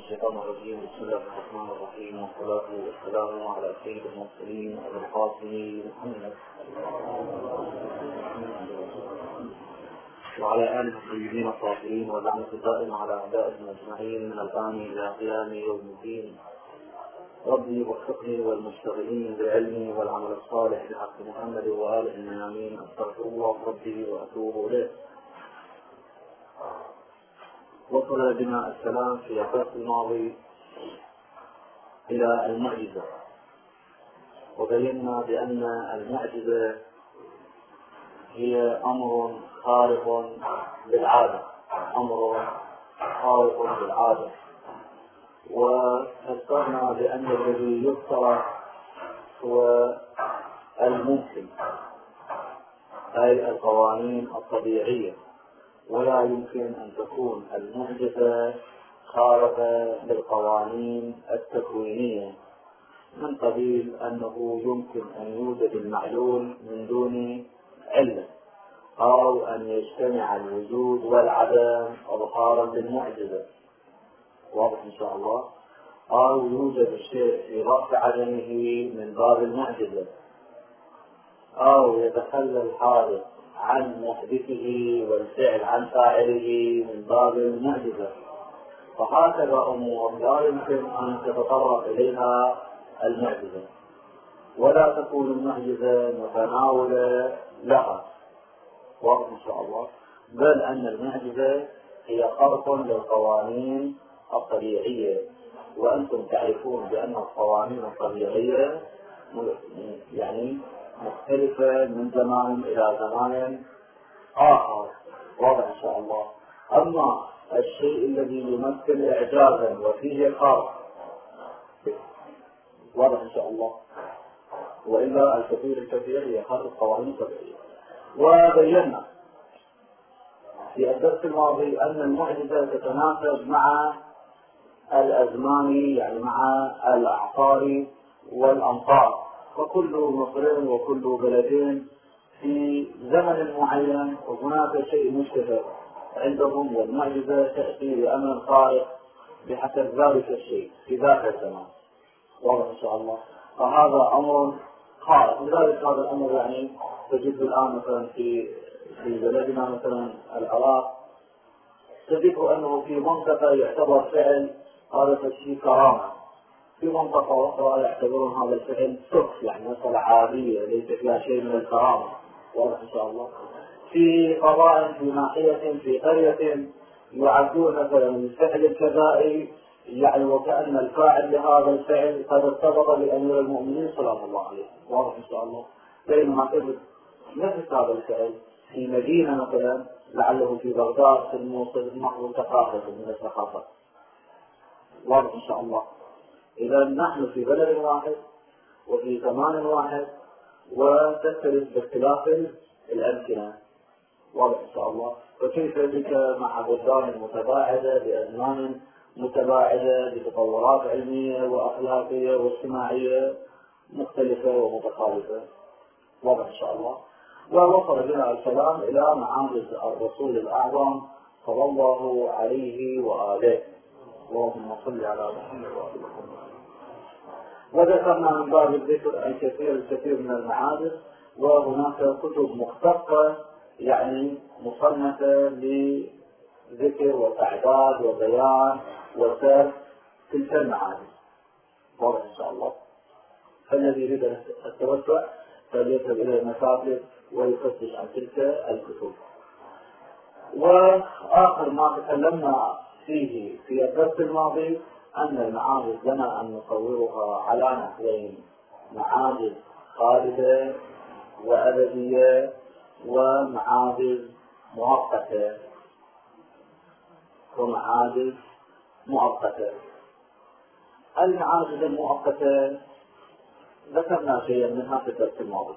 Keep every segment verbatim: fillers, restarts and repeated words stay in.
الشيطان الرجيم. بسم الله الرحمن الرحيم، والصلاة والسلام على سيد المرسلين أبي القاسم محمد وعلى آله الطيبين الطاهرين، واللعنة الدائمة على أعدائهم أجمعين من الآن إلى قيام يوم الدين. ربي وفقني والمشتغلين بعلمي والعمل الصالح بحق محمد وآله الميامين. أستغفر الله ربي وأتوب إليه. وصل بنا السلام في الدرس الماضي إلى المعجزة، وبينا بأن المعجزة هي أمر خارق للعادة، أمر خارق للعادة، وفسرنا بأن الذي يفترض هو الممكن، أي القوانين الطبيعية، ولا يمكن أن تكون المعجزة خارقة للقوانين التكوينية، من قبيل أنه يمكن أن يوجد المعلول من دون علة، أو أن يجتمع الوجود والعدم إظهارا للمعجزة، واضح إن شاء الله، أو يوجد الشيء في رأس عدمه من باب المعجزة، أو يتخلى الحادث عن محدثه والفعل عن فاعله من باب المعجزة. فهكذا أمور لا يمكن أن تتطرق إليها المعجزة، ولا تكون المعجزة متناولة لها، واضح إن شاء الله، بل أن المعجزة هي خرق للقوانين الطبيعية، وأنتم تعرفون بأن القوانين الطبيعية يعني مختلفة من زمان إلى زمان آخر، واضح إن شاء الله. أما الشيء الذي يمثل إعجازا وفيه خارق، واضح إن شاء الله، وإلا الكثير الكثير هي خارق قوانين طبيعية. وبينا في الدرس الماضي أن المعجزة تتناسب مع الأزمان، يعني مع الأعصار والأمطار، فكل مصر وكل بلدين في زمن معين وهناك شيء مشتهر عندهم، والمعجزة تأتي بأمر خارق بحسب ذلك الشيء في ذاك الزمان، واضح إن شاء الله. فهذا أمر خارق، لذلك هذا الأمر يعني تجد الآن مثلا في في بلدنا مثلا العراق، تجد أنه في منطقة يعتبر فعل هذا الشيء كرامة، في منطقة أخرى يعتبرون هذا الفعل سخف، يعني مسألة عادية ليس فيها شيء من الكرامة، واضح إن شاء الله. في قضاء في ناحية في قرية يعدون مثلا الفعل الكبائر، يعني وكأن الفاعل لهذا الفعل قد ارتبط بأمير المؤمنين سلام الله عليه، واضح إن شاء الله. بينما تجد نفس هذا الفعل في مدينة مثلا لعله في بغداد في الموصل محو ثقافة من الثقافات، واضح إن شاء الله. إذا نحن في بلد واحد وفي زمان واحد وتختلف باختلاف الأمكنة، واضح إن شاء الله. فكيف بك مع بلدان متباعدة بأزمان متباعدة بتطورات علمية وأخلاقية واجتماعية مختلفة ومتخالفة، واضح إن شاء الله. ووصل بنا الكلام إلى معاجز الرسول الأعظم صلى الله عليه وآله، اللهم صل على محمد وآل محمد. وذكرنا من باب الذكر الكثير الكثير من المعاجز، وهناك كتب مختصة يعني مصنفة لذكر وتعداد وبيان وسرد تلك المعاجز، واضح إن شاء الله. فالذي يريد التوسع فليذهب إلى المكاتب ويفتش عن تلك الكتب. وآخر ما تكلمنا فيه في الدرس الماضي أن المعاجز لنا أن نصورها على نحوين: معاجز خالدة وأبدية، ومعاجز مؤقتة ومعاجز مؤقتة. المعاجز المؤقتة ذكرنا شيئا منها في الدرس الماضي،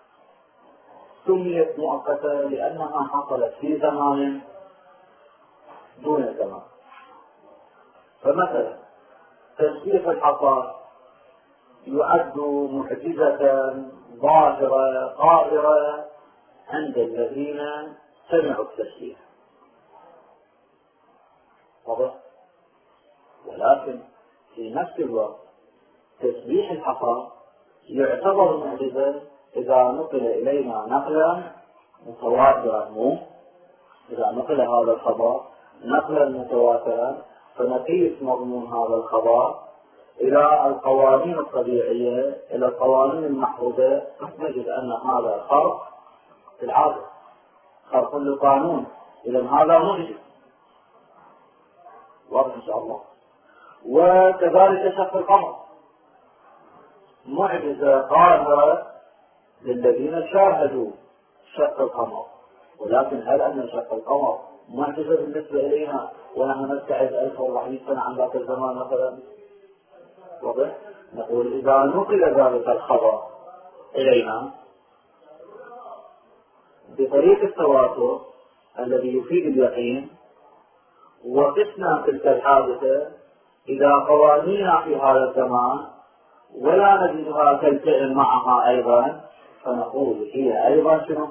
سميت مؤقتة لأنها حصلت في زمان دون زمان. فمثلا تشبيك الحصى يعد معجزة ظاهرة قاهرة عند الذين سمعوا التشبيه، واضح؟ ولكن في نفس الوقت تسبيح الحصى يعتبر معجزة إذا نقل إلينا نقلا متواترا، مو إذا نقل هذا الخبر نقلا متواترا فنقيس مضمون هذا الخبر إلى القوانين الطبيعية، إلى القوانين المحفوظة، نجد أن هذا خرق في العادة، خرق للقانون. إذا هذا معجز واضح إن شاء الله. وكذلك شق القمر معجزة قاهرة للذين شاهدوا شق القمر، ولكن هل أن شق القمر معجزة بالنسبة إلينا ونحن نبتعد ألف وأربعمائة سنة عن ذاك الزمان مثلا؟ واضح؟ نقول إذا نقل ذلك الخبر إلينا بطريق التواتر الذي يفيد اليقين، وقسنا تلك الحادثة إلى قوانين في هذا الزمان ولا نجدها تلتئم معها أيضا، فنقول هي أيضا شنو؟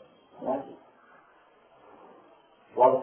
واضح؟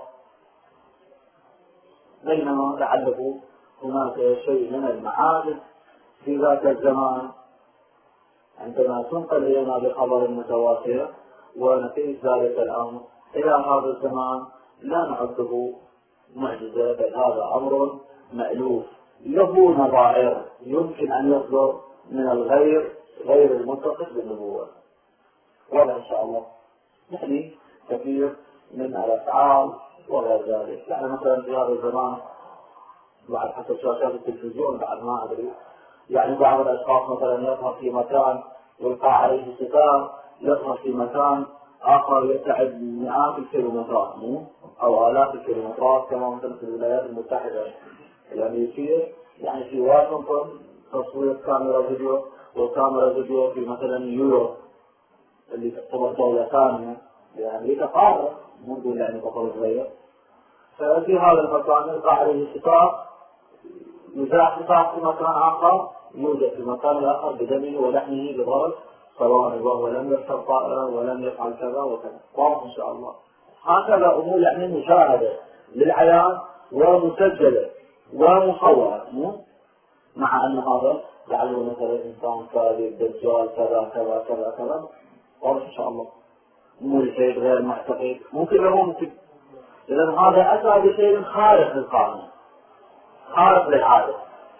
بينما لعله هناك شيء من المعارف في ذاك الزمان عندما تنقل إلينا بخبر متواتر ونقيس ذلك الأمر إلى هذا الزمان لا نعده معجزة، بل هذا أمر مألوف له نظائر يمكن أن يصدر من الغير غير المتصف بالنبوة. واضح إن شاء الله. يعني كثير من الأفعال وغير ذلك، يعني مثلا في هذا الزمان بعد حسب شاشات التلفزيون بعد ما أدري، يعني بعض الأشخاص مثلا يظهر في مكان يلقى عليه ستار، يظهر في مكان آخر يبتعد مئات الكيلومترات أو آلاف الكيلومترات، كما مثلا في الولايات المتحدة الأمريكية، يعني في واشنطن تصوير كاميرا فيديو، والكاميرا فيديو في مثلا نيويورك اللي تعتبر دولة ثانية لأمريكا قارة منذ يعني بطل صغير، ففي هذا المكان يلقى عليه ستار، يزاع ستار في مكان آخر، يوجد في مكان آخر بدمه ولحمه بضرب، سواء وهو لم يركب طائرة ولم يفعل كذا وكذا. واضح إن شاء الله. هكذا أمور يعني مشاهدة للعيان ومسجلة ومصورة، مع أن هذا لعله مثلا إنسان كاذب دجال كذا كذا كذا كذا. واضح إن شاء الله. ملحد غير معتقد ممكن له ممكن. إذا هذا أتى بشيء خارق للقانون، خارق للعادة،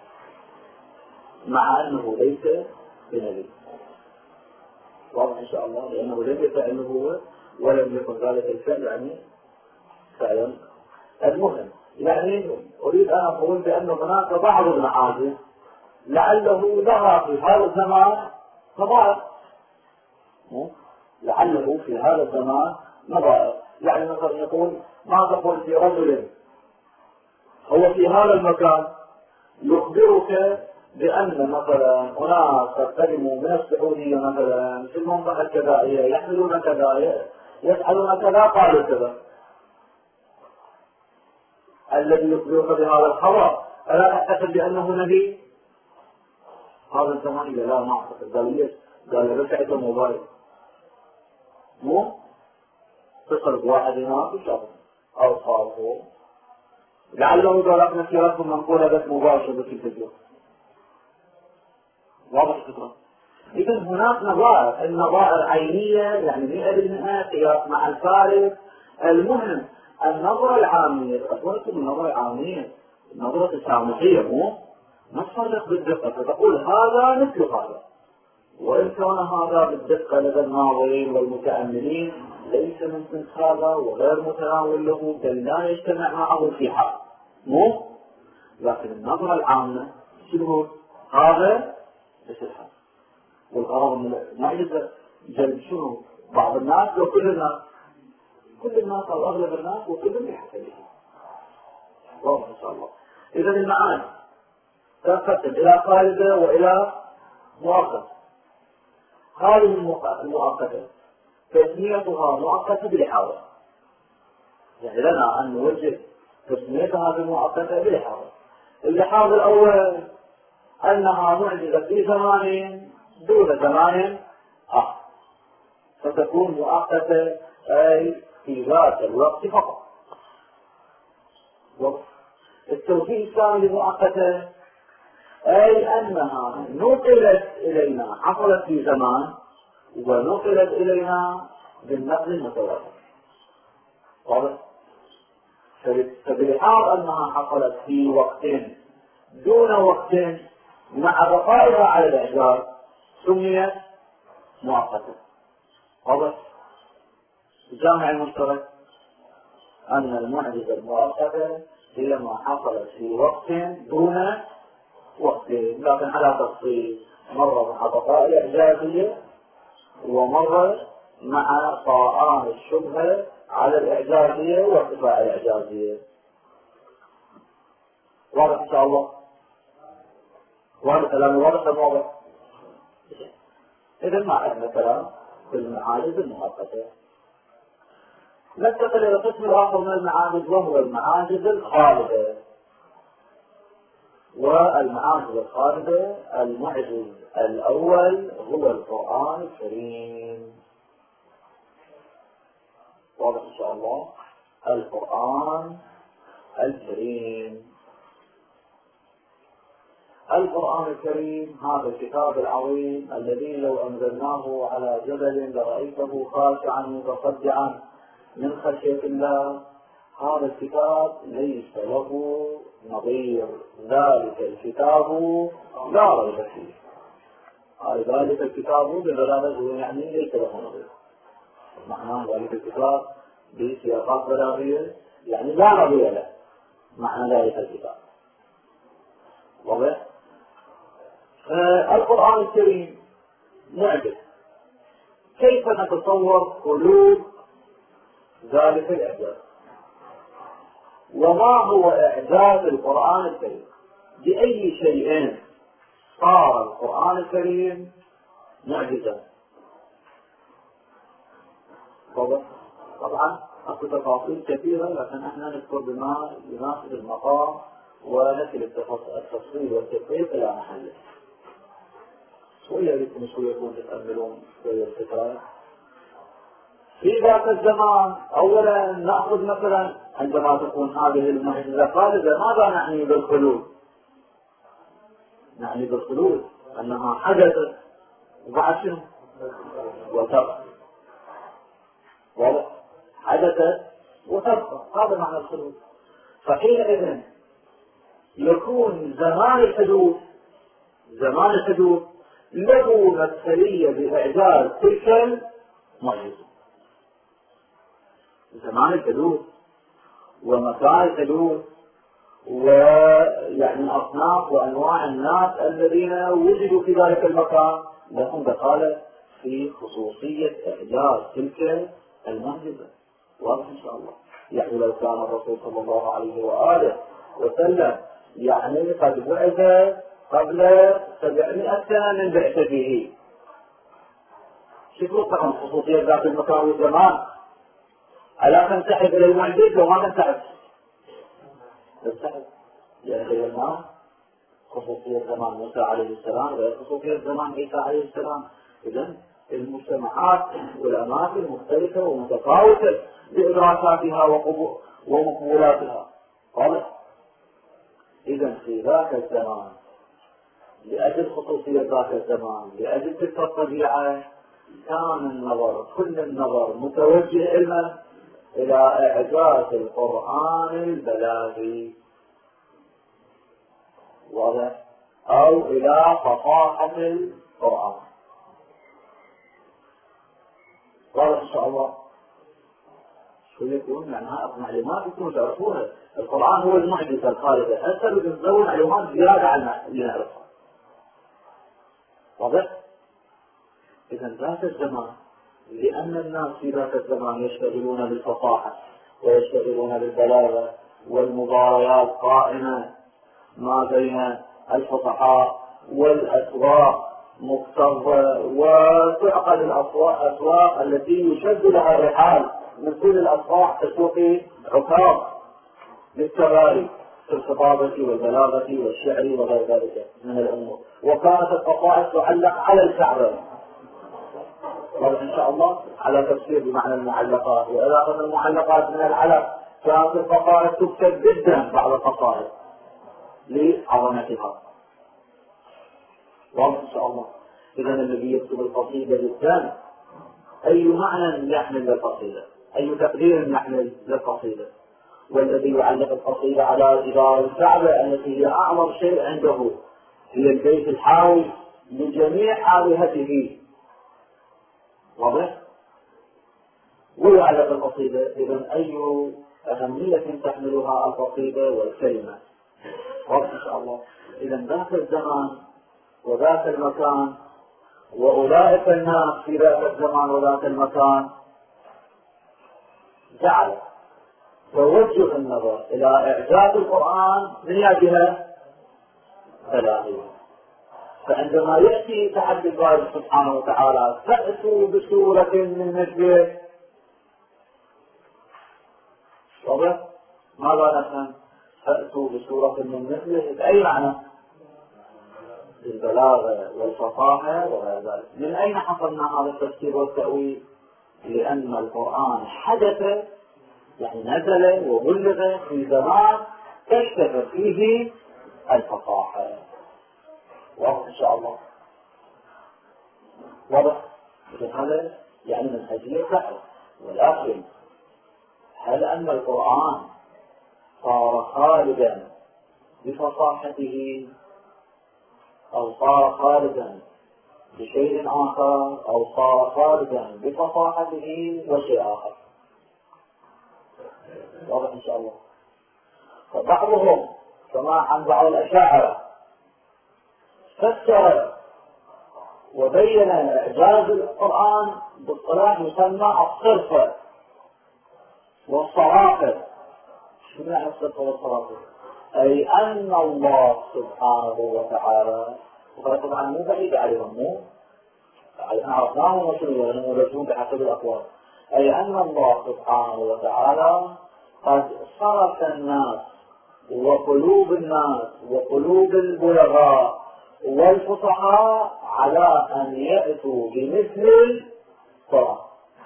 مع أنه ليس بنبي. واضح إن شاء الله، لأنه لم يفعل هو ولم يكن ذلك الفعل يعني فعلا. المهم يعني أريد أن أقول بأن هناك بعض المعاجز لعله لها في هذا الزمان نظائر، لعله في هذا الزمان نظائر. يعني مثلا يقول ما تقول في رجل هو في هذا المكان يخبرك بأن مثلا أناس تقدموا من السعودية مثلا في المنطقة الكذائية يحملون كذا يفعلون كذا قالوا كذا، الذي يخبرك بهذا الخبر ألا تعتقد بأنه نبي؟ هذا الزمان إذا لا ما أعتقد. قال ليش؟ قال رفعت الموبايل مو تصل بواحد هناك وشغل أو صاروا لعله ضربنا سيارتهم منقولة بس مباشرة بالتلفزيون. واضح الفكرة؟ إذن هناك نظائر، النظائر عينية يعني مئة بالمئة قياس مع الفارق. المهم النظرة العامية، أقولكم النظرة العامية النظرة السامحية مو ما تفرق بالدقة، فتقول هذا مثل هذا، وإن كان هذا بالدقة لدى الناظرين والمتأملين ليس من صنف هذا وغير متناول له بل لا يجتمع معه في حال مو. لكن النظرة العامة شنو؟ هذا مثل هذا، والغرض من المعجزة جلب شنو؟ بعض الناس وكل الناس، كل الناس أو أغلب الناس وكل بحسبه. واضح إن شاء الله. إذا المعاني تنقسم إلى خالدة وإلى مؤقتة. هذه المؤقتة تسميتها مؤقتة بالإحاطة، يعني لنا أن نوجه تسميتها بالمؤقتة بالإحاطة. الإحاطة الأول أنها معجزة في زمان دون زمان آخر، فتكون مؤقتة أي في ذات الوقت فقط. التوجيه الثاني لمؤقتة أي أنها نقلت إلينا، حصلت في زمان ونقلت إلينا بالنقل المتواتر. واضح؟ فبالحال أنها حصلت في وقت دون وقت مع بقائها على الإعجاز سميت مؤقتة. واضح؟ الجامع المشترك أن المعجزة المؤقتة هي ما حصلت في وقت دون وقت، لكن على تفصيل، مرة مع بقاء الإعجازية ومرة مع طغيان الشبهة على الإعجازية وارتفاع الإعجازية. واضح إن شاء الله؟ واضح كلام واضح ولا واضح؟ إذا ما عندنا كلام في المعاجز المؤقتة. ننتقل إلى قسم آخر من المعاجز وهو المعاجز الخالدة. والمعاجز الخالدة المعجز الأول هو القرآن الكريم. واضح إن شاء الله؟ القرآن الكريم. القرآن الكريم هذا الكتاب العظيم الذي لو أنزلناه على جبل لرأيته خاشعا متصدعا من خشية الله. هذا الكتاب ليس له نظير، ذلك الكتاب لا ريب فيه. ذلك الكتاب ببلاغه يعني ليس له نظير، معناه ذلك الكتاب بسياقات بلاغية يعني لا نظير له، معنى ذلك الكتاب. واضح؟ آه القرآن الكريم معجز. كيف نتصور خلود ذلك الإعجاز؟ وما هو إعجاز القرآن الكريم؟ بأي شيء صار القرآن الكريم معجزا؟ طبعا أكو تفاصيل كثيرة، لكن احنا نذكر بما يناسب المقام ونكل التفصيل والتدقيق إلى محله. شوية بكم شوية يكون تتأملون شوية الفكرة. في ذاك الزمان أولا نأخذ مثلا عندما تكون هذه المعجزة خالدة، ماذا نعني بالخلود؟ نعني بالخلود أنها حدثت وبعد شنو؟ وتبقى. واضح؟ حدثت وتبقى، هذا معنى الخلود. فحينئذ يكون زمان الحدوث زمان الحدوث له مثلية بإعجاز تلك المعجزة. زمان الحدوث ومكان الحدوث ويعني أصناف وأنواع الناس الذين وجدوا في ذلك المكان لهم دخالة في خصوصية إعجاز تلك المعجزة. واضح إن شاء الله؟ يعني لو كان الرسول صلى الله عليه وآله وسلم يعني قد بعث قبل سبعمائة سنة من بعثته، شو طبعا خصوصية ذات المكان والزمان؟ ألا تنسحب إلى المعجز لو ما تنسحب؟ تنسحب، يعني بينما خصوصية زمان موسى عليه السلام غير خصوصية زمان عيسى عليه السلام. إذن المجتمعات والأماكن مختلفة ومتفاوتة بإدراكاتها ومقبولاتها. واضح؟ إذن في ذاك الزمان لأجل خصوصية ذاك الزمان، لأجل تلك الطبيعة، كان النظر كل النظر متوجه علما إلى إعجاز القرآن البلاغي. واضح؟ أو إلى فصاحة القرآن. واضح إن شاء الله؟ شو يكون معناها معلومات يكون تعرفونها. القرآن هو المعجزة الخالدة، هسه بنزود معلومات زيادة عن اللي نعرفها. واضح؟ إذا ذاك الزمان لأن الناس في ذاك الزمان يشتغلون بالفصاحة ويشتغلون بالبلاغة والمباريات قائمة ما بين الفصحاء والأسواق مكتظة، وتعقد الأسواق التي يشد لها الرحال من كل الأسواق تسوق عكاظ للتباري في الخطابة والبلاغة والشعر وغير ذلك من الأمور. وكانت القصائد تعلق على الكعبة، وإن شاء الله على تفسير بمعنى المعلقات، وإذا أخذ المعلقات من العلق كانت القصائد تكتب جدا بعض القصائد لعظمتها. واضح ان شاء الله. اذا الذي يكتب القصيده جدا اي معنى يحمل للقصيده، اي تقدير يحمل للقصيده. والذي يعلق القصيده على جدار الكعبه التي هي اعظم شيء عنده، هي البيت الحاوي لجميع آلهته. واضح؟ ويعلق القصيده. اذا اي اهميه تحملها القصيده والكلمه. واضح ان شاء الله. اذا ذاك الزمان وذاك المكان وأولئك الناس في ذاك الزمان وذاك المكان جعل توجه النظر إلى إعجاز القرآن من جهة ثلاثة. فعندما يأتي تحدي الله سبحانه وتعالى فأتوا بسورة من مثله، واضح؟ ماذا نفهم؟ فأتوا بسورة من مثله بأي معنى؟ البلاغة والفصاحة وهذا. من أين حصلنا هذا التفسير والتأويل؟ لأن القرآن حدث، يعني نزل وبلغ في زمان تشتغل فيه الفصاحة. واضح إن شاء الله. واضح؟ هذا يعني منهجية الدعوة. والآخر، هل أن القرآن صار خالدا بفصاحته أو صار خالدا بشيء آخر أو صار خالدا بفصاحته وشيء آخر؟ واضح إن شاء الله. فبعضهم كما عن بعض الأشاعرة فسر وبين إعجاز القرآن باصطلاح يسمى الصرفة والصرافة. شو معنى الصرفة والصرافة؟ أي أن الله سبحانه وتعالى، وطبعا مو بعيد عليهم، مو احنا عرفناهم وشنو ونمولجون بحسب الأقوال. أي أن الله سبحانه وتعالى قد صرف الناس وقلوب الناس وقلوب البلغاء والفصحاء على أن يأتوا بمثل القرآن.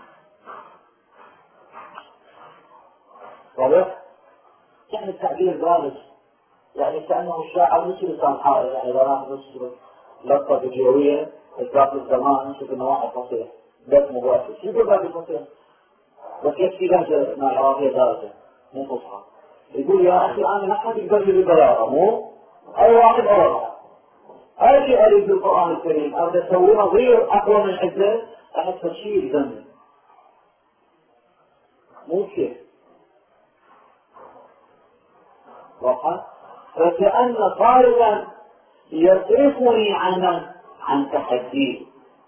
واضح؟ يعني التعبير بارز، يعني كأنه الشاعر مش لسان حائر، يعني لا ناخذ لقطة فيديوية ذات الزمان نشوف النواحي الفصيحة بس مباشر. شو يقول ذات الفصيحة؟ بس يكفي لهجة عربية دارجة مو فصحى. يقول يا أخي أنا ما حد يقدر لي بالبلاغة، مو أي واحد أرى أجي أريد بالقرآن الكريم أبدأ أسوي نظير أقوى من حده أحس الشيء يلزمني. مو كيف وقت فكأن قائلا يصرفني عن عن تحديه.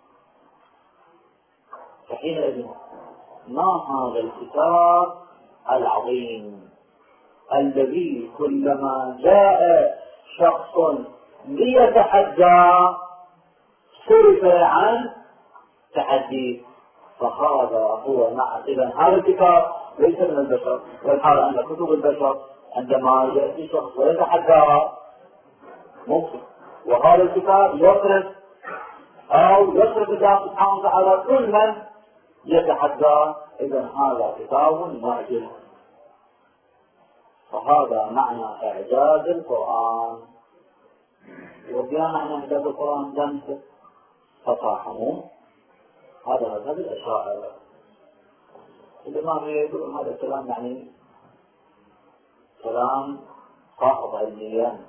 فحينئذ ما هذا الكتاب العظيم الذي كلما جاء شخص ليتحدى صرف عن تحديه. فهذا هو معنى. إذا هذا الكتاب ليس من البشر، والحال أن كتب البشر عندما يأتي شخص ويتحدى ممكن، وهذا الكتاب يصرف أو يصرف الله سبحانه وتعالى كل من يتحدى. إذا هذا كتاب معجز. فهذا معنى إعجاز القرآن. وبيا معنى إعجاز القرآن دمت فصاحه. هذا مذهب الأشاعرة. الإمام يقول هذا الكلام يعني كلام صاحب علميا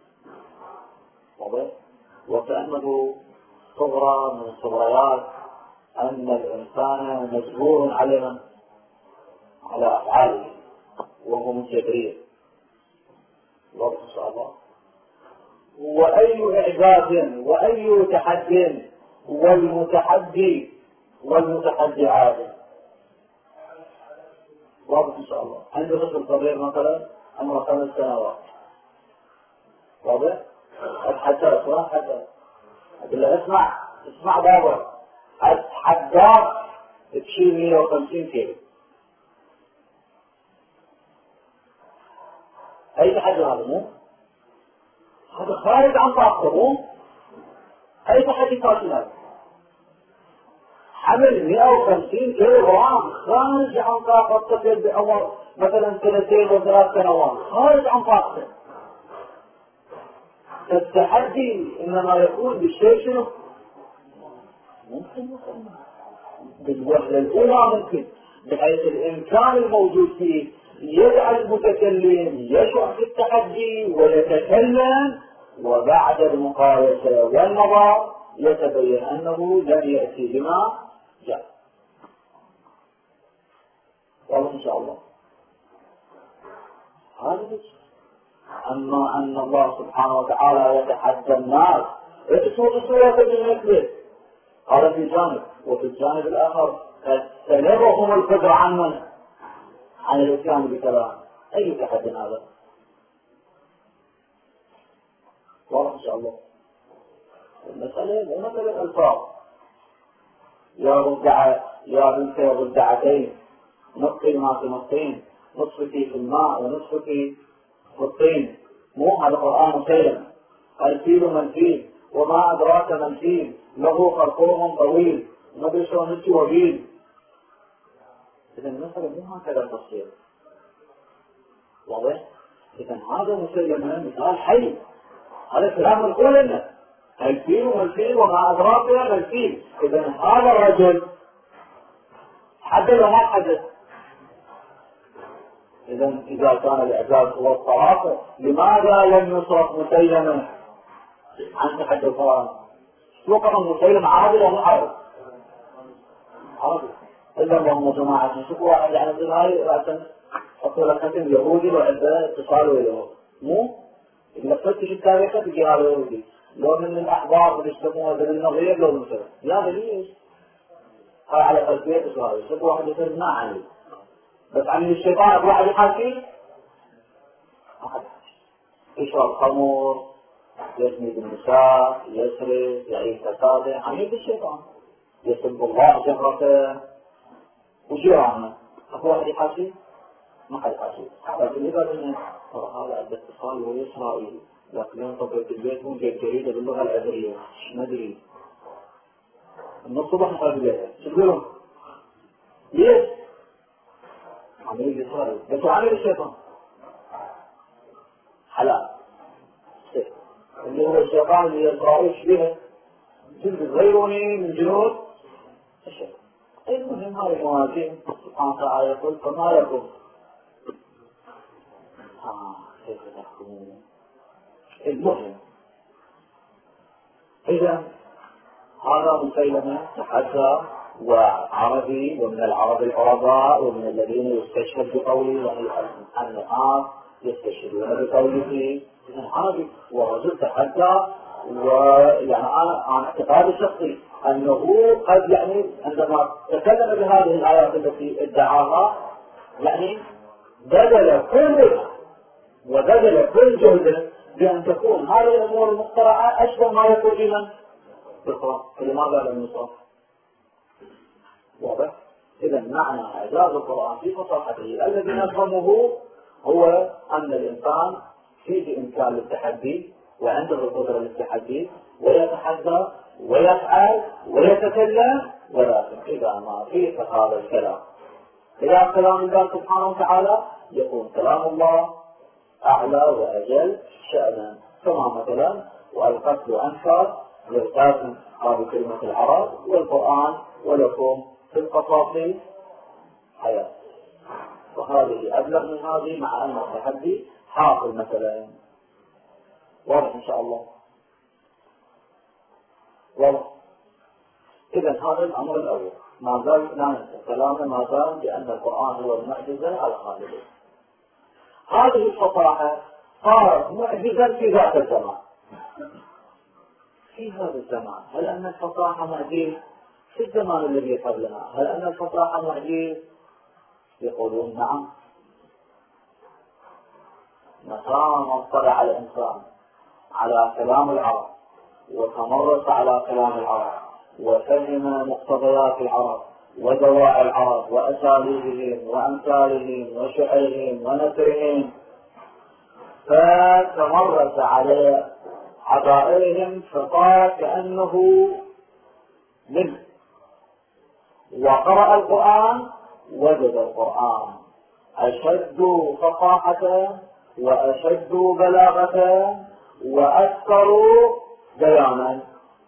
واضح، وكأنه صغرى من الصغريات أن الإنسان مجبور على على أفعاله وهو متجبرية. واضح إن شاء الله. وأي إعجاز وأي تحدي والمتحدي والمتحدي عادل. واضح إن شاء الله. عندي طفل صغير مثلا عمره خمس سنوات، واضح؟ أتحدث ولا أتحدث؟ أقول له اسمع اسمع بابا، أتحداك تشيل مئة وخمسين كيلو. أي تحدي هذا؟ مو هذا خارج عن طاقته. مو أي تحدي فاشل هذا. حمل مئة وخمسين كيلو غرام خارج عن طاقة طفل بعمر مثلا سنتين وثلاث سنوات خارج عن طاقته. التحدي انما يكون بالشيء شنو؟ ممكن بالوهلة الاولى ممكن، بحيث الامكان الموجود فيه يجعل المتكلم يشعر بالتحدي ويتكلم، وبعد المقايسة والنظر يتبين انه لن يأتي بما جاء. والله ان شاء الله هذا. اما ان الله سبحانه وتعالى يتحدى الناس بصورة صورة بالنسبة، هذا في جانب، وفي الجانب الاخر سلبهم القدرة عن من؟ عن الاتيان بكلام. اي تحدي هذا؟ واضح ان شاء الله. المسألة مو مسألة الفاظ، يا رضع يا بنت يا رضعتين نصفي ما في نصفين، نصفك في الماء ونصفك في الطين. مو هذا القرآن مسيلم. الفيل منفيل وما أدراك من فيل له خرطوم طويل ندري شلون نسي وبيل. إذا المسألة مو هكذا تصير. واضح؟ إذا هذا مسيلم مثال حي، هذا كلام القول لنا الفيل والفيل وما أدراك من الفيل. إذا هذا الرجل حدث وما حدث. إذا إذا كان الإعجاز هو الصراحة لماذا لم يصرف مسيلما عن تحدي القرآن؟ وقع مسيلم عادل ولا عادل؟ عادل. إلا اللهم جماعة شوفوا واحد يعني مثل هاي رأسا حطوا لك ختم يهودي وعنده اتصال وياه، مو؟ إذا فتش التاريخ تجي هذا يهودي، لو من الأحبار اللي يسموها ذي النظير لو مثل، يا ليش؟ هاي على خلفية إسرائيل، شوفوا واحد يصير ما عليه. بس عن الشيطان واحد يحاكي أحد يشرب خمر، يزني بالنساء، يسرق، يعيش فساده، عميد الشيطان، يسب الله جهرته وجيرانه. أكو واحد يحاكي؟ ما حد يحاكي. لكن إذا قلنا هذا عنده اتصال وهو إسرائيلي، لكن ينطبق البيت مو جايب جريدة باللغة العبرية، ما أدري. من الصبح نقرأ بيتها، شو تقولون؟ ليش؟ عميل إسرائيل، بس عميل الشيطان حلال. اللي هو الشيطان اللي إسرائيل شبهه جند غيروني من جنود الشيطان. المهم هذه المواجهين سبحانه وتعالى يقول فما لكم آه كيف تحكمون. المهم إذا هذا مسيلمة تحدى وعربي، ومن العرب العرباء، ومن الذين يستشهد بقوله، يعني الناس يستشهدون بقوله. إذا عربي ورجل تحدى، ويعني أنا عن اعتقادي الشخصي أنه قد يعني عندما تكلم بهذه الآيات التي ادعاها يعني بذل كل وبذل كل جهده بأن تكون هذه الأمور المخترعة أشبه ما يكون بمن؟ بالقرآن. فلماذا لم يصرف؟ واضح؟ إذا معنى إعجاز القرآن في فصاحته الذي نفهمه هو أن الإنسان فيه إمكان للتحدي وعنده القدرة للتحدي ويتحدى ويفعل ويتكلم، ولكن إذا ما فيه هذا الكلام إذا كلام الله سبحانه وتعالى يكون كلام الله أعلى وأجل شأنا، كما مثلا والقتل أنفر يغتاث هذه كلمة العرب، والقرآن ولكم في القصاص حياة. وهذه أبلغ من هذه مع أن التحدي حاصل مثلا. واضح إن شاء الله؟ واضح. إذا هذا الأمر الأول. ما زال لا ننسى كلامنا ما زال بأن القرآن هو المعجزة الخالدة. هذه الفصاحة صارت معجزة في ذات الزمان. في هذا الزمان هل أن الفصاحة معجزة في الزمان الذي قبلنا؟ هل أن الفصاحة معجزة؟ يقولون نعم. متى ما اطلع الإنسان على كلام العرب وتمرس على كلام العرب وفهم مقتضيات العرب ودواعي العرب وأساليبهم وأمثالهم وشعرهم ونثرهم، فتمرس على حضائرهم فقال كأنه منه، وقرأ القرآن وجد القرآن أشد فصاحة وأشد بلاغة وأكثر بيانا.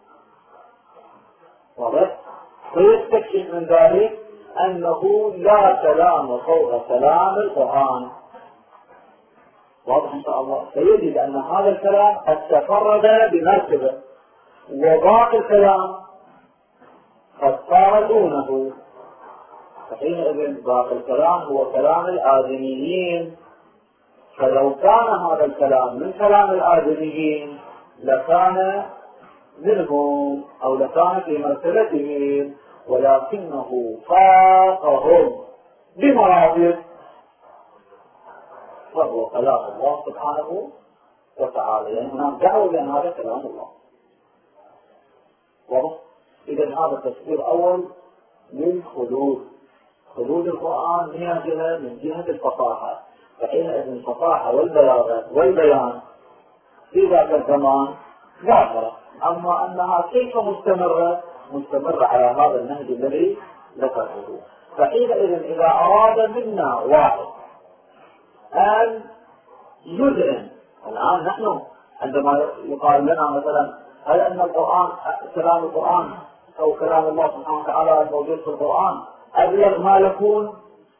واضح؟ فيستكشف من ذلك أنه لا كلام فوق كلام القرآن. واضح إن شاء الله؟ فيجد أن هذا الكلام قد تفرد بمرتبة، وباقي الكلام قد صار دونه. فحينئذ باقي الكلام هو كلام الآدميين، فلو كان هذا الكلام من كلام الآدميين لكان منهم أو لكان في مرتبتهم، ولكنه فاقهم بمراتب، فهو كلام الله سبحانه وتعالى، لأن هناك دعوة بأن هذا كلام الله. واضح؟ إذا هذا تفسير أول للخلود. خلود القرآن من جهة من جهة الفصاحة، فحينئذ الفصاحة والبلاغة والبيان في ذاك الزمان ظاهرة، أما أنها كيف مستمرة؟ مستمرة على هذا النهج الذي ذكره. فحينئذ إذا أراد منا واحد أن يذعن، الآن نحن عندما يقال لنا مثلا هل أن القرآن كلام القرآن أو كلام الله سبحانه وتعالى الموجود في القرآن أبلغ ما يكون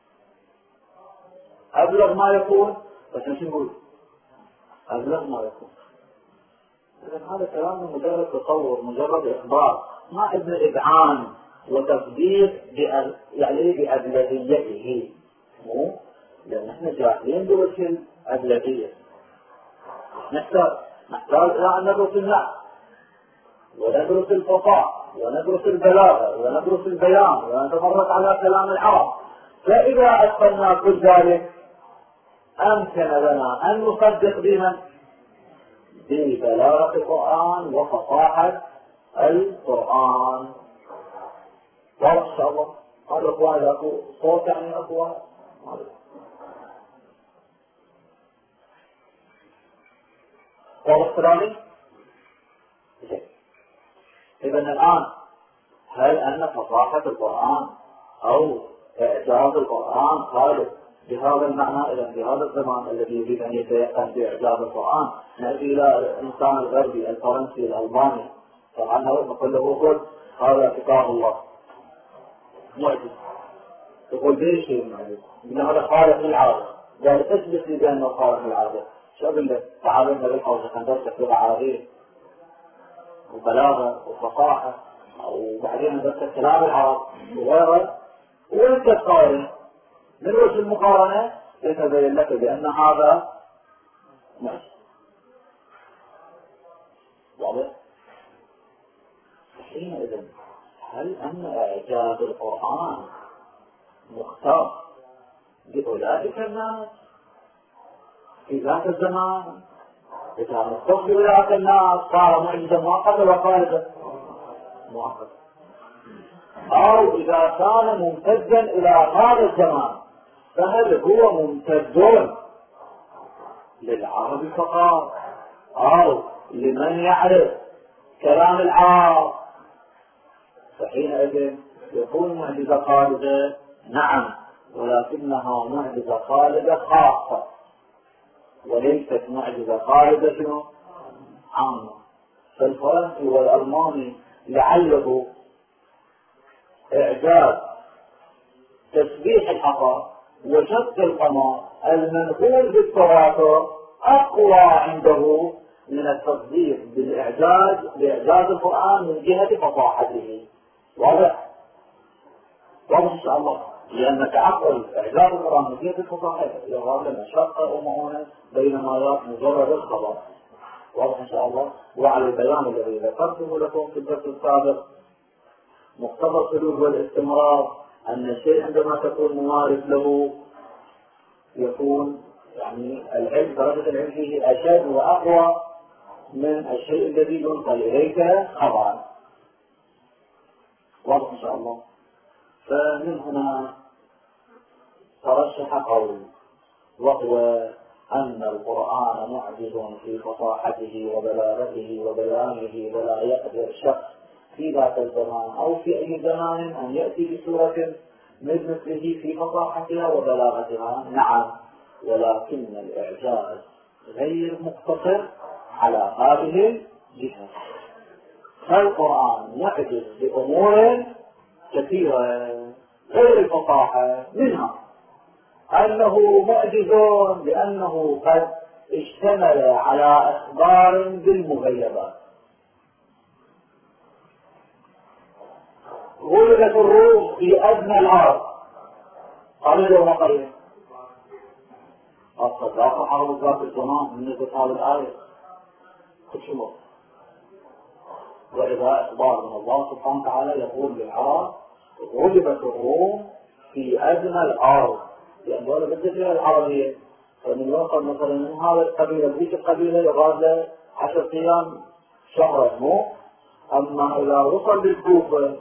أبلغ ما يكون بس شو نقول؟ أبلغ ما يكون. إذا هذا كلام مجرد تصور، مجرد إخبار، ما عندنا إذعان وتفسير يعني بأبلغيته، مو لأن احنا جاهلين بوجه الأبلغية. نحتاج نحتاج إلى أن ندرس النحو وندرس الفصاحة وندرس البلاغة وندرس البيان ونتفرج على كلام العرب. فإذا أتقنا كل ذلك أمكن لنا أن نصدق بمن؟ ببلاغة القرآن وفصاحة القرآن. واضح إن شاء الله؟ هذا أخوان إذا أكو صوت يعني أخوان واضح كلامي؟ إذا الآن هل أن فصاحة القرآن أو إعجاز القرآن خالص بهذا المعنى؟ إذا في هذا الزمان الذي يريد أن يتيقن بإعجاز القرآن نأتي إلى الإنسان الغربي الفرنسي الألماني، طبعا نقول له خذ هذا كتاب الله معجز، تقول ليش شيء معجز؟ إن هذا خارق للعادة. قال اثبت لي بأنه خارق للعادة. شو أقول لك؟ تعالوا نلقى وندرس لغة عربية وبلاغة وفصاحة وبعدين ندرس كلام العرب وغيره، وانت تقارن من وجه المقارنة يتبين لك بأن هذا معجز. واضح؟ حينئذ هل أن إعجاز القرآن مختص بأولئك الناس في ذاك الزمان؟ إذا مختص بأولئك الناس صار معجزا مؤقتا وخالدا مؤقتا، أو إذا كان ممتدا إلى هذا الزمان فهل هو ممتد للعرب فقط أو لمن يعرف كلام العرب؟ فحينئذ يكون معجزة خالدة نعم، ولكنها معجزة خالدة خاصة وليست معجزة خالدة شنو؟ عامة. فالفرنسي والألماني لعله إعجاز تسبيح الحصى وشق القمر المنقول بالتواتر أقوى عنده من التصديق بالإعجاز بإعجاز القرآن من جهة فصاحته. واضح؟ واضح إن شاء الله، لأن تعقل إعجاز القرآن من جهة الفصاحة يظهر لنا شقة ومعونة بينما يرى مجرد الخبر. واضح إن شاء الله. وعلى البيان الذي ذكرته لكم في الدرس السابق مقتضى السلوك والاستمرار أن الشيء عندما تكون ممارس له يكون يعني العلم درجة العلم فيه أشد وأقوى من الشيء الذي ينقل إليك خبرا. واضح إن شاء الله. فمن هنا ترشح قول وهو أن القرآن معجز في فصاحته وبلاغته وبيانه، ولا يقدر شخص في ذاك الزمان أو في أي زمان أن يأتي بسورة من مثله في فصاحتها وبلاغتها؟ نعم، ولكن الإعجاز غير مقتصر على هذه الجهة. فالقرآن يعجز بأمور كثيرة غير الفصاحة، منها أنه معجز لأنه قد اشتمل على أخبار بالمغيبات. غلبت الروم في أدنى الأرض، قال له ما قال الصداقة حرمت ذات الزمان من نزلت هذه الآية كل شيء. وإذا إخبار من الله سبحانه وتعالى يقول للعرب غلبت الروم في أدنى الأرض، لأن دولة بالجزيرة العربية، فمن يوصل مثلا من هذا القبيلة ذيك القبيلة يغادر عشر أيام شهرا مو. أما إذا وصل للكوفة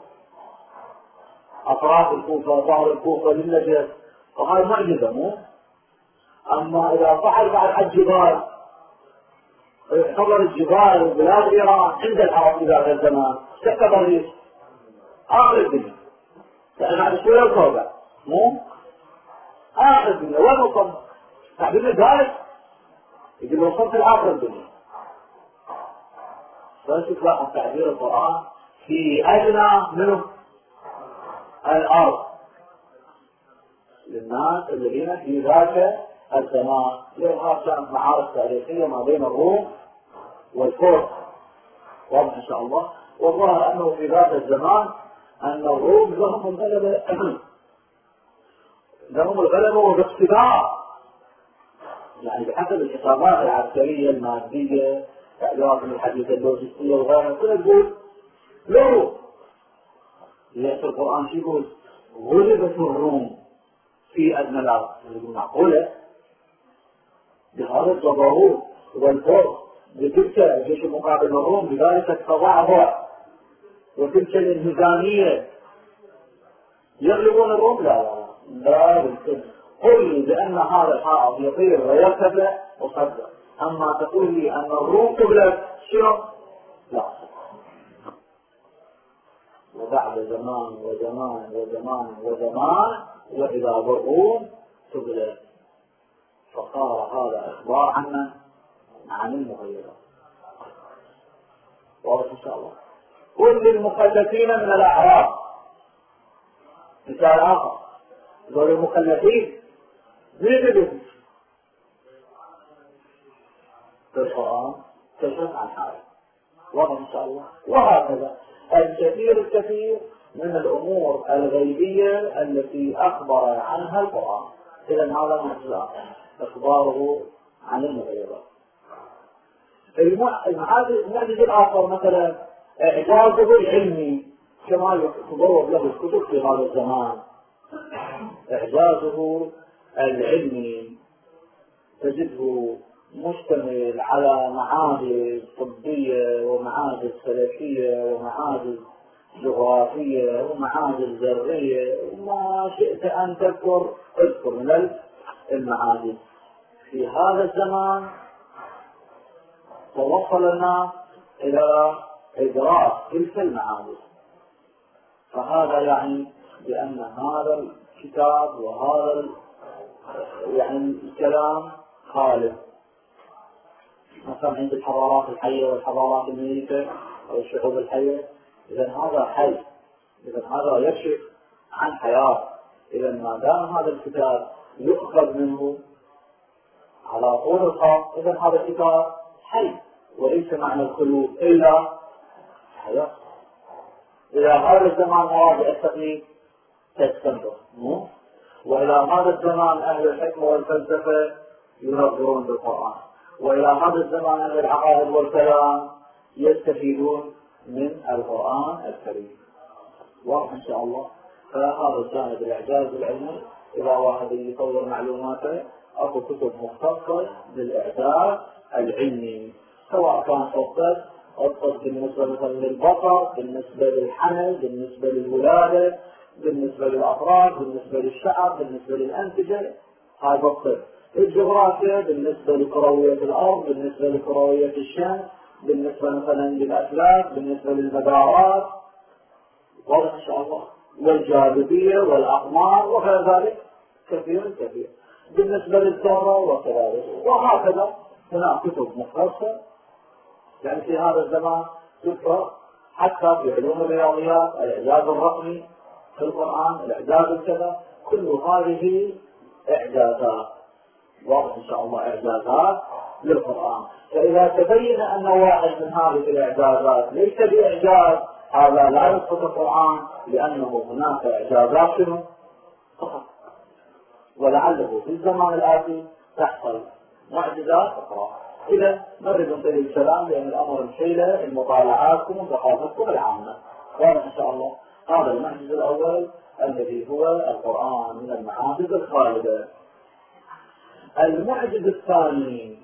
أطراف الكوفة ظهر الكوفة للنجف فهذا معجزة مو. أما إذا صعد بعد الجبال يعتبر الجبال وبلاد إيران عند العرب في ذاك الزمان تعتبر ليش؟ آخر الدنيا، لأن هذا شوية الكوبة مو آخر الدنيا. وين وصلنا؟ تعبير ذلك يقول وصلت لآخر الدنيا. فنشوف لا تعبير القرآن في أدنى منه الأرض للناس الذين في ذاك الزمان. لأنها كانت معارك تاريخية ما بين الروم والفرس، واضح إن شاء الله. والله أنه في ذاك الزمان أن الروم لهم الغلبة لهم الغلبة والاقتدار، يعني بحسب الحسابات العسكرية المادية تعبيرات من الحديث اللوجستية وغيرها كلها تقول لو يأتي القرآن شو يقول؟ غلبت الروم في أدنى الأرض. يقول معقولة بهذا الجبروت والفرس بتلك الجيش المقابل الروم بذلك التضعضع وتلك الانهزامية يغلبون الروم؟ لا لا لا بالكل. قل لي بأن هذا الحائط يطير ويرتفع وصدق، أما تقول لي أن الروم تغلب شنو؟ لا. وبعد زمان وزمان وزمان وزمان وإذا الروم تغلب. فصار هذا إخبار عنا عن المغيرات. واضح إن شاء الله. كل المخلفين من الأعراب مثال آخر، دول المخلفين زيدوا في القرآن كشف عن حاله. واضح إن شاء الله. وهكذا الكثير الكثير من الأمور الغيبية التي أخبر عنها القرآن. إذن هذا مثل إخباره عن المغيرات. المعجز الآخر مثلا إعجازه العلمي كما تضرب له الكتب في هذا الزمان. إعجازه العلمي تجده مشتمل على معاجز طبية ومعاجز فلكية ومعاجز جغرافية ومعاجز ذرية وما شئت أن تذكر اذكر من المعاجز. في هذا الزمان توصلنا إلى إدراك تلك المعاجز. فهذا يعني بأن هذا الكتاب وهذا يعني الكلام خالد. مثلا عند الحضارات الحية والحضارات الميتة أو الشعوب الحية، إذن هذا حي، إذن هذا يكشف عن حياة. إذن ما دام هذا الكتاب يؤخذ منه على طول الخط، إذن هذا الكتاب حي وليس معنى الخلود إلا حياة. إلى هذا الزمان مواضع التقليد تستمر، وإلى هذا الزمان أهل الحكمة والفلسفة ينظرون بالقرآن، وإلى هذا الزمان أهل العقائد والكلام يستفيدون من القرآن الكريم. واضح إن شاء الله. فهذا الجانب الإعجاز العلمي. إذا واحد يطور معلوماته أو كتب مختصة بالإعجاز العلمي، سواء كان خطة خطة بالنسبة مثلا للبصر، بالنسبة للحمل، بالنسبة للولادة، بالنسبة للأطراف، بالنسبة للشعر، بالنسبة للأنسجة، هاي بصر. الجغرافيا بالنسبة لكروية الأرض، بالنسبة لكروية الشمس، بالنسبة مثلا للأفلاك، بالنسبة للمدارات. واضح إن شاء الله. والجاذبية والأقمار وغير ذلك كثير كثير. بالنسبة للذرة وكذلك، وهكذا هناك كتب مختصة يعني في هذا الزمان تقرأ حتى في علوم الرياضيات، الإعجاز الرقمي في القرآن، الإعجاز الكذا، كل هذه إعجازات، واضح إن شاء الله إعجازات للقرآن. فإذا تبين أن واحد من هذه الإعجازات ليس بإعجاز، هذا لا يسقط القرآن، لأنه هناك إعجازات شنو؟ فقط. ولعله في الزمان الآتي تحصل معجزات أخرى. إذا نريد ننتهي الكلام لأن الأمر الحيلة المطالعاتكم وثقافتكم العامة. واضح إن شاء الله. هذا المعجز الأول الذي هو القرآن من المعاجز الخالدة. المعجز الثاني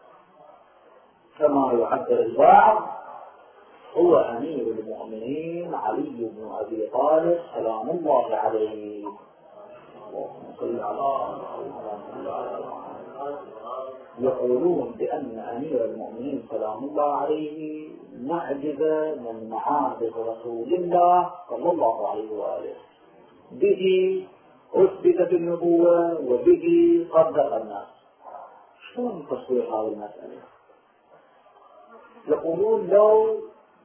كما يعبر البعض هو أمير المؤمنين علي بن أبي طالب سلام الله عليه. اللهم صل على يقولون بأن أمير المؤمنين سلام الله عليه معجزة من معاجز رسول الله صلى الله عليه وآله، به أثبتت النبوة وبه صدق الناس. شلون تصوير هذه المسألة؟ يقولون لو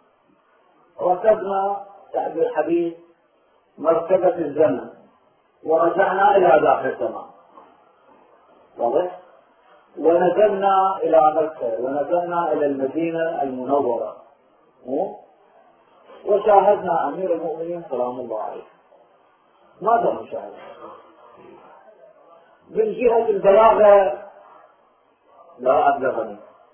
ركبنا تعبير حديث مركبة الزمن ورجعنا إلى ذاك الزمان، واضح؟ ونزلنا إلى مكة ونزلنا إلى المدينة المنورة وشاهدنا أمير المؤمنين سلام الله عليه، ماذا نشاهد؟ من جهة البلاغة لا أبلغني،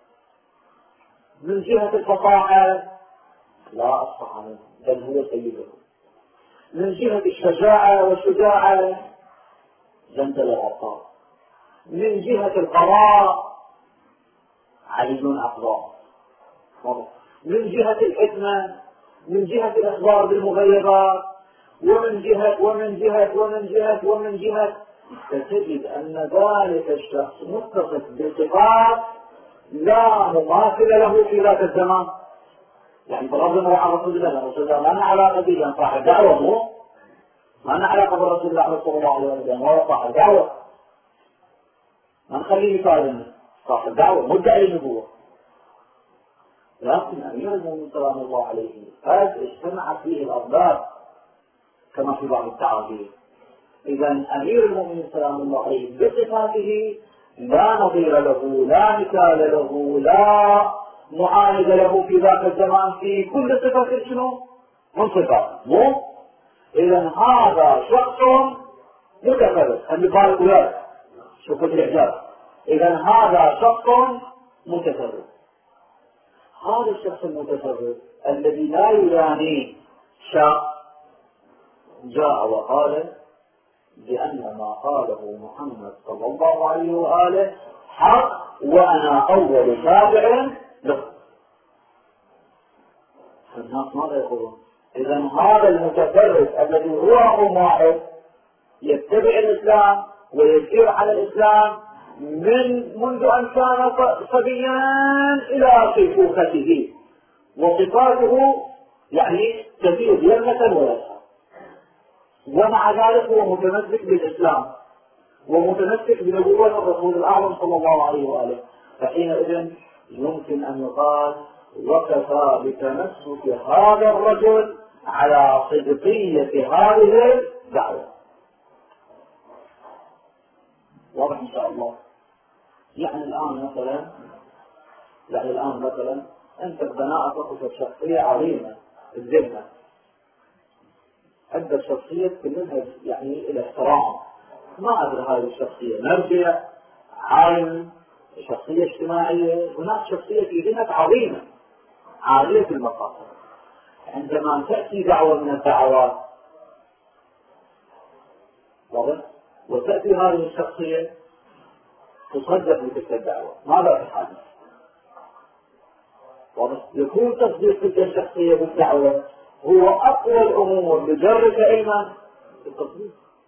من جهة الفصاحة لا أصفح عنه بل هو سيده، من جهة الشجاعة والشجاعة جندل الأبطال، من جهة القضاء علي أقضاء، من جهة الحكمة، من جهة الإخبار بالمغيبات، ومن جهة ومن جهة ومن جهة ومن جهة فتجد أن ذلك الشخص متصف بصفات لا مماثل له في ذاك الزمان. يعني بغض النظر عن رسول الله، رسول الله ما لنا علاقة به صاحب دعوة، مو ما لنا علاقة برسول الله صلى الله عليه وسلم، هو صاحب دعوة، ما نخليه يقارن صاحب دعوة مدعي النبوة. لكن أمير المؤمنين سلام الله عليه قد اجتمعت فيه الأضداد كما في بعض التعابير. إذا أمير المؤمنين سلام الله عليه بصفاته لا نظير له، لا مثال له، لا معاند له في ذاك الزمان في كل صفة شنو؟ من صفاته، مو؟ إذا هذا شخص متفرد، خلي بالك وياك، شوفوا الإعجاز. إذا هذا شخص متفرد. هذا الشخص المتفرد الذي لا يدانيه شاء جاء وقال بأن ما قاله محمد صلى الله عليه وآله حق وأنا أول شافع له. الناس ماذا يقولون؟ إذا هذا المتفرد الذي هو رقم واحد يتبع الإسلام ويسير على الإسلام من منذ أن كان صبيا إلى شيخوخته، وصفاته يعني كثير يمنة ويسعى، ومع ذلك هو متمسك بالإسلام ومتمسك بنبوة الرسول الأعظم صلى الله عليه وآله. فحينئذ يمكن أن يقال وكفى بتمسك هذا الرجل على صدقية هذه الدعوة. واضح إن شاء الله. يعني الآن مثلا يعني الآن مثلا أنت بناء تصف شخصية عظيمة الذمة، عندك شخصية كلها يعني الاحترام، ما أدري هذه الشخصية مرجع عالم، شخصية اجتماعية، هناك شخصية في ذمة عظيمة عالية المقام. عندما تأتي دعوة من الدعوات وتأتي هذه الشخصية تصدق بتلك الدعوة، ماذا تحدث؟ يكون تصديق تلك الشخصية بالدعوة هو أقوى الأمور بجرك علما بالتصديق.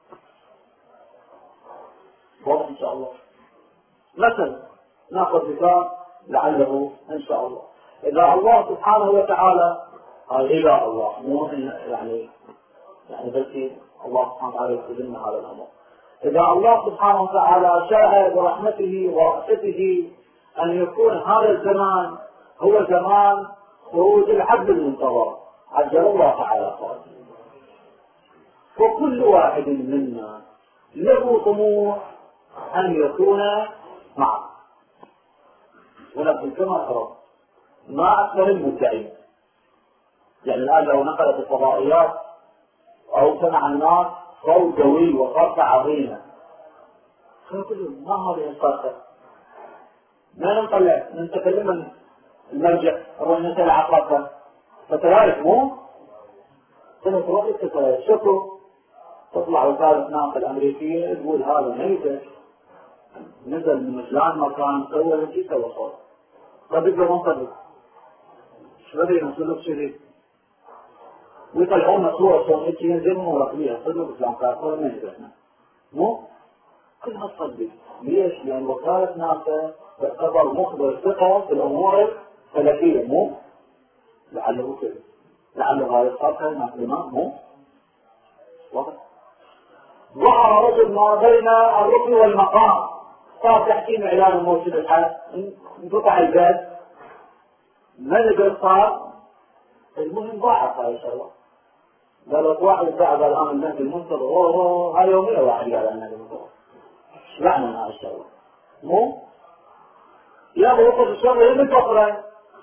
واضح إن شاء الله. مثلا نأخذ مثال لعله إن شاء الله. إذا الله سبحانه وتعالى قال إذا الله مو يعني يعني بس الله سبحانه وتعالى يكتب لنا هذا الأمر. إذا الله سبحانه وتعالى شاء برحمته ورأفته أن يكون هذا الزمان هو زمان خروج العبد المنتظر عجل الله تعالى فرجه، وكل واحد منا له طموح أن يكون معه، ولكن كما ترى ما أكثر المدعين. يعني الآن لو نقلت الفضائيات أو سمع الناس صوت قوي وصرخة عظيمة فيقولون ما هذه الصرخة؟ ما نطلع نتكلم المرجع نروح نسأل عقربة فتلاقي مو سنة وقت تشوفوا تطلع وكالة الناقل الأمريكية تقول هذا ميتة نزل من فلان مكان سوى التي سوى صوت صدق وما صدق شو بدي نصلك شريك ويطلعون صور صوت ينزلون ورقمية صدق فلان كافر ما يدرسنا مو كلها تصدق. ليش؟ لأن وكالة ناسا تعتبر مخبر ثقة في الأمور الفلكية مو لعله كذا لعله هذا الصرخة معلومات مو واضح. ظهر رجل ما بين الركن والمقام صار تحكيم إعلان موجود الحال انقطع الجاز ما نقدر صار المهم ضاعف هاي الشغلة. قالت واحد بعد الآن النهج المنتظر اوه هاي يومية واحد قال النهج المنتظر شبعنا من هاي الشغلة مو يابا وقف الشغلة يوم الفقرة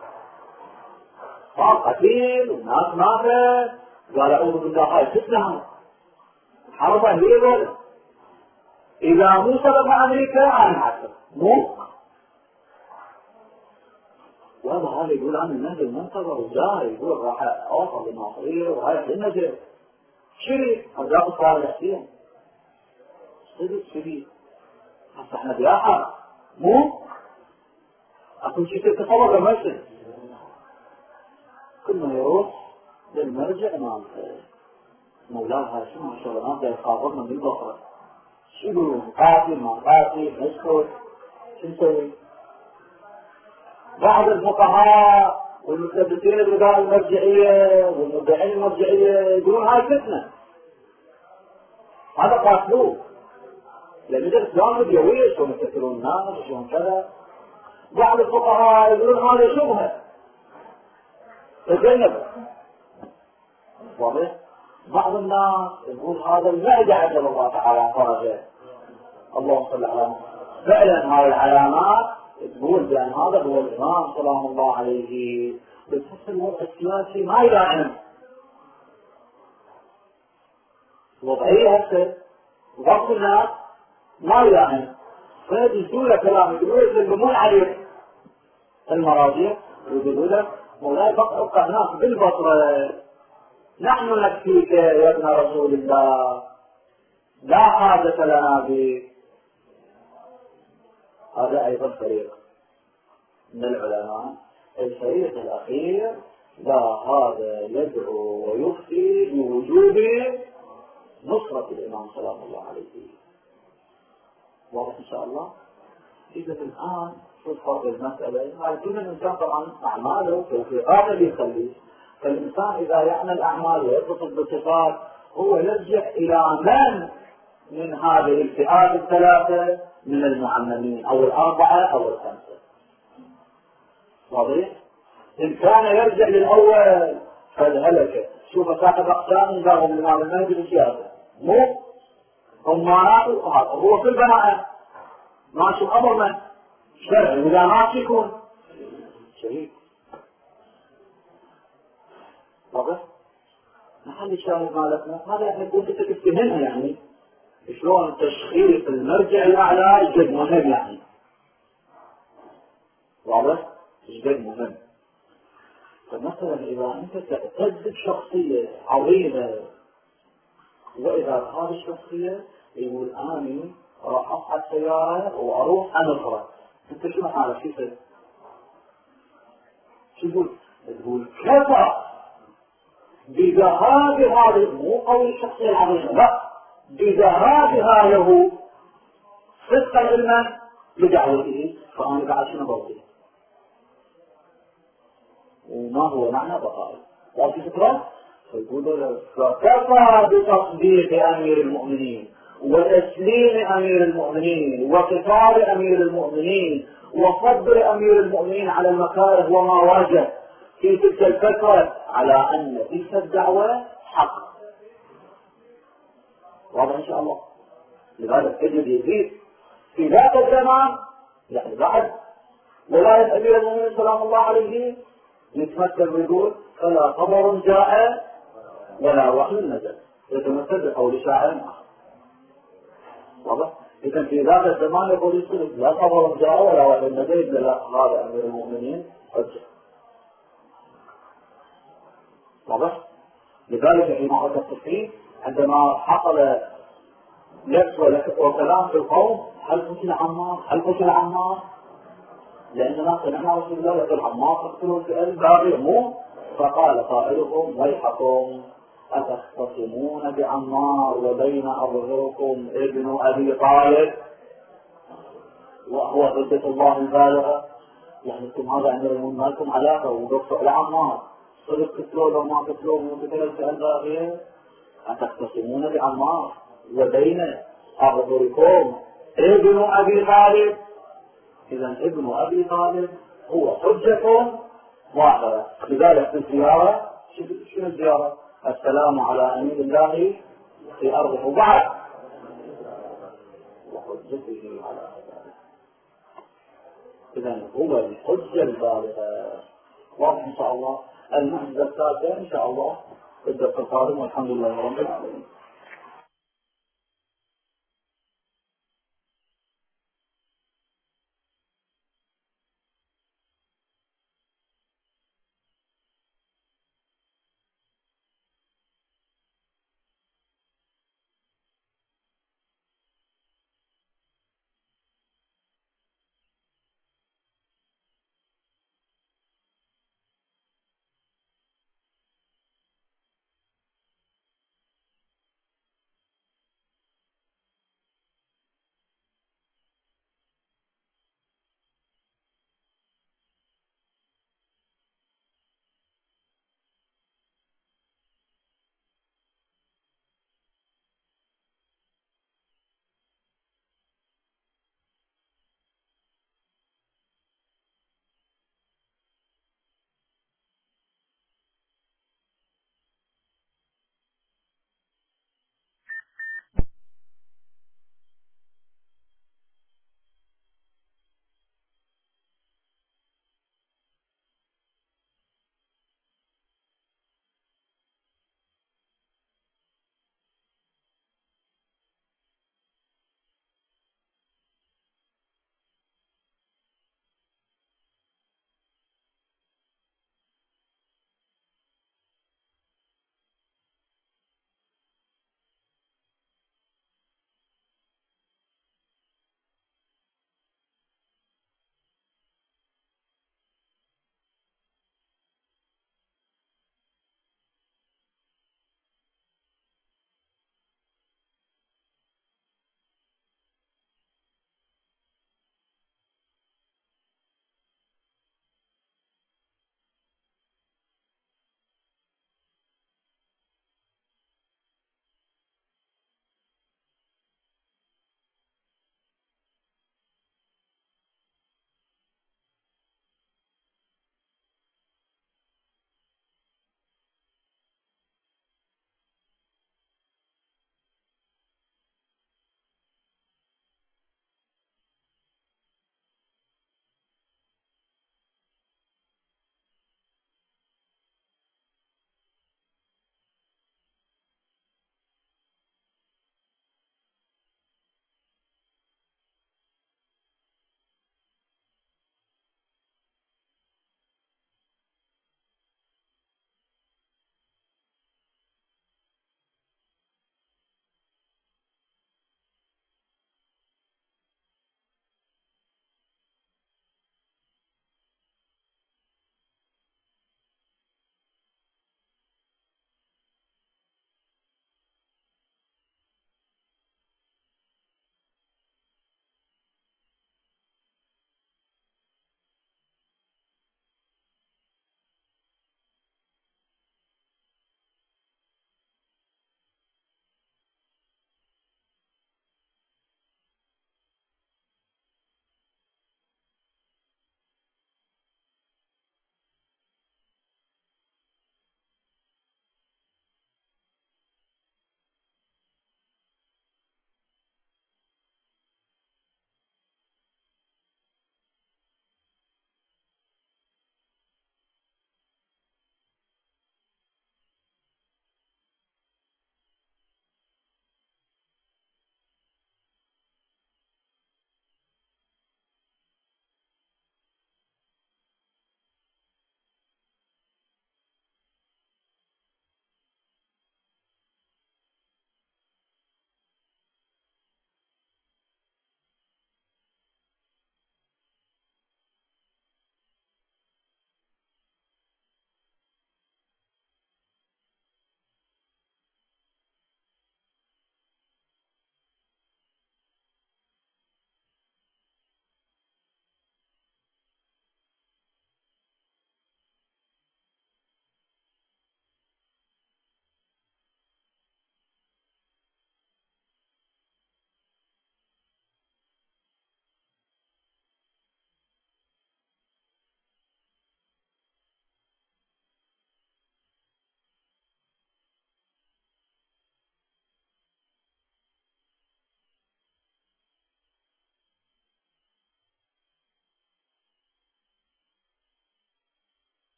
صار قتيل والناس ماتت قال أعوذ بالله هاي تسلم حربة هي إذا مو صدق مع أمريكا أنا حسب مو وهذا هذا يقول عن النهج المنتظر وجاي يقول راح أوصل للناصرية وهاي في النجم شري أرجاء الصار الحسين صدق شري هسه احنا بياحة مو أكون شيء تتصور بمشي كل ما يروح للمرجع نام مولاها شو ما شاء الله نام يخاطبنا بالبصرة شو يقولون قاتل ما قاتل نسكت شو نسوي؟ بعض الفقهاء والمثبتين بالقضاء المرجعية والمدعين المرجعية يقولون هاي فتنة هذا قاتلوه لأن الإسلام بديوية شلون يفكرون الناس شلون كذا. بعض الفقهاء يقولون هذا شبهة تجنبه واضح. بعض الناس يقول هذا المعدة عجل الله تعالى فرجه اللهم صل على محمد. فعلا هذه العلامات تقول بأن هذا هو الإمام سلام الله عليه بس الوضع السياسي ما يلائم وضعية هسه وضغط الناس ما يلائم فيجلسوا له كلام يقولوا يسلمون عليه المراجع ويقولوا له مولاي بقى الناس بالبصرة نحن نكفيك يا ابن رسول الله لا حاجة لنا بك. هذا أيضا فريق من العلماء الفريق الأخير لا هذا يدعو ويفتي بوجوب نصرة الإمام سلام الله عليه. واضح إن شاء الله. إذا الآن شو فرق المسألة؟ كل الإنسان طبعا أعماله وتوفيقاته بيخليه فالإنسان إذا يعمل أعمال ويتصف بالصفات هو يرجع إلى من من هذه الفئات الثلاثة من المعممين أو الأربعة أو الخمسة. واضح؟ إن كان يرجع للأول فالهلكة شوف صاحب أقسام قالوا من هذا المنهج السياسي مو ضمانات وهذا هو في البناء ماشي أمر من شرع إذا ما يكون شريك. واضح؟ محل الشاهد مالتنا هذا يعني يقول لك تفهمها يعني شلون تشخيص المرجع الأعلى جد مهم يعني. واضح؟ جد مهم. فمثلا إذا أنت تعتد بشخصية عظيمة وإذا هذه الشخصية يقول أنا راح أصعد سيارة وأروح أنصره أنت شو حالك شو تقول؟ شو تقول؟ تقول كفى بذهاب هذه مو قول الشخصية العظيمة لا بذهابها له صدقا علما بدعوته فأنا بعد شنو بوضي وما هو معنى بقائه وفي فكرة فيقولوا فكفى بتصديق أمير المؤمنين وتسليم أمير المؤمنين وكفار أمير المؤمنين وصبر أمير المؤمنين على المكاره وما واجه في تلك الفترة على أن تلك الدعوة حق. واضح إن شاء الله. لذلك تجد يزيد في ذات الزمان يعني بعد ولاية أمير المؤمنين سلام الله عليه يتمثل ويقول فلا خبر جاء ولا وحي نزل، يتمثل بقول شاعر آخر. واضح؟ إذا في ذات الزمان يقول يصير لا خبر جاء ولا وحي نزل، لا هذا أمير المؤمنين حجة. واضح؟ لذلك في معركة صفين عندما حصل لبس وكلام في القوم هل قتل عمار؟ هل قتل عمار؟ لأننا سمعنا رسول الله يقول عمار تقتلوا في الباب مو، فقال قائلكم ويحكم أتختصمون بعمار وبين أظهركم ابن أبي طالب وهو عدة الله البالغة؟ يعني انتم هذا أمير المؤمنين ما لكم علاقة وقفتوا على عمار صدق قتلوا لو ما قتلوا وقتلوا في الباب. أتختصمون بعمار وبين أظهركم ابن أبي طالب. إذا ابن أبي طالب هو حجة واحدة. لذلك في الزيارة شنو الزيارة؟ السلام على أمير الله في أرضه بعد وحجته على عباده. إذا هو الحجة البالغة. واضح إن شاء الله. المعجزة الثالثة إن شاء الله في الدرس القادم والحمد لله رب العالمين.